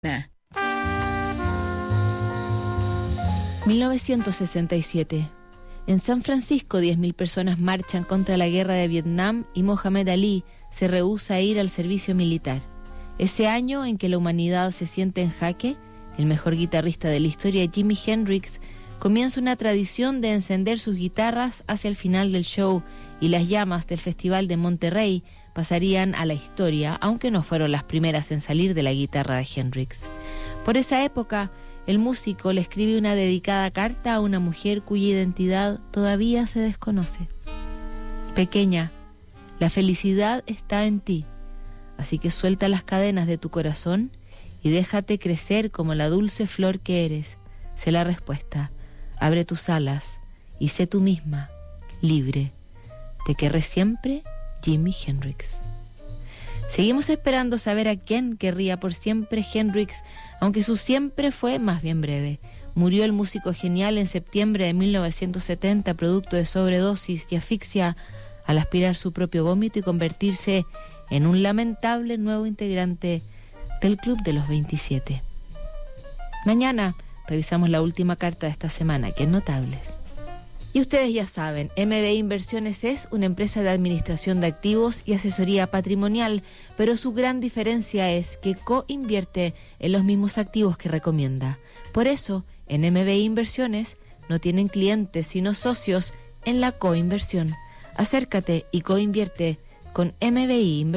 1967. En San Francisco, 10.000 personas marchan contra la guerra de Vietnam y Mohamed Ali se rehúsa a ir al servicio militar. Ese año en que la humanidad se siente en jaque, el mejor guitarrista de la historia, Jimi Hendrix, comienza una tradición de encender sus guitarras hacia el final del show, y las llamas del Festival de Monterrey pasarían a la historia, aunque no fueron las primeras en salir de la guitarra de Hendrix. Por esa época, el músico le escribe una dedicada carta a una mujer cuya identidad todavía se desconoce. Pequeña, la felicidad está en ti, así que suelta las cadenas de tu corazón y déjate crecer como la dulce flor que eres. Sé la respuesta. Abre tus alas y sé tú misma, libre. Te querré siempre, Jimi Hendrix. Seguimos esperando saber a quién querría por siempre Hendrix, aunque su siempre fue más bien breve. Murió el músico genial en septiembre de 1970, producto de sobredosis y asfixia, al aspirar su propio vómito y convertirse en un lamentable nuevo integrante del Club de los 27. Mañana revisamos la última carta de esta semana, que es Notables. Y ustedes ya saben, MBI Inversiones es una empresa de administración de activos y asesoría patrimonial, pero su gran diferencia es que coinvierte en los mismos activos que recomienda. Por eso, en MBI Inversiones no tienen clientes, sino socios en la coinversión. Acércate y coinvierte con MBI Inversiones.